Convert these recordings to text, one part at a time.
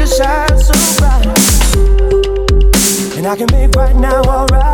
you shine so bright, and I can make right now alright.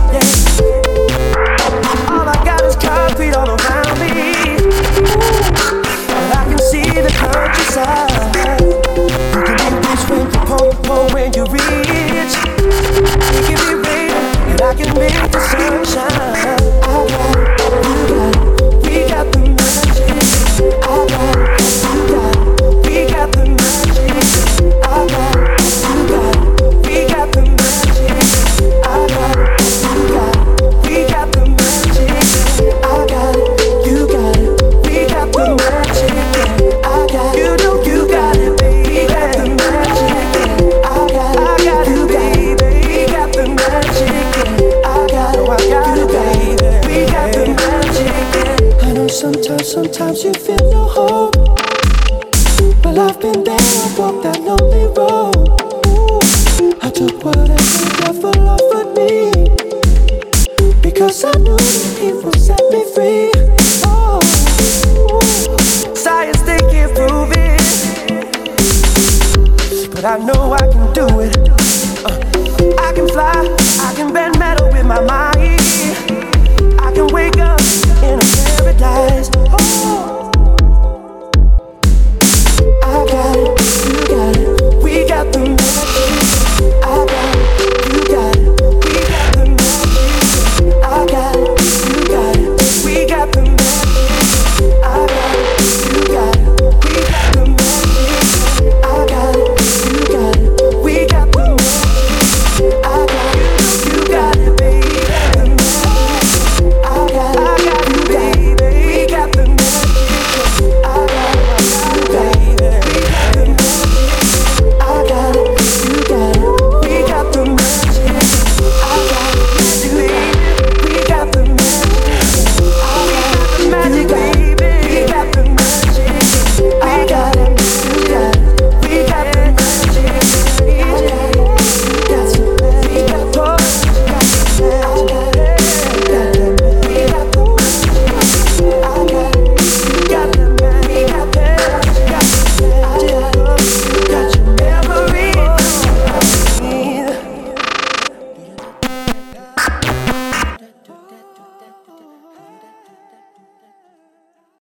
Yeah. All I got is concrete all around me, but I can see the countryside. You can be rich when you poor when you rich. You can be rain and I can make the sunshine. I got it, you got it, we got the magic. I got it, you got it, we got the magic. I got it, you got it, we got the magic. I got it, you got it, we got the magic. I got it, you got it, we got the magic. I got it, you know you got it, baby. We got the magic. I got it, you got it, baby. We got the magic. I got it, you got it, we got the magic. I know sometimes you feel no hope. Well, I've been there, I walked that lonely road. I took whatever the devil offered me, because I knew that he would set me free. Oh, science, they can't prove it, but I know I can do it. I can fly, I can bend metal with my mind. I can wake up in a paradise. Oh,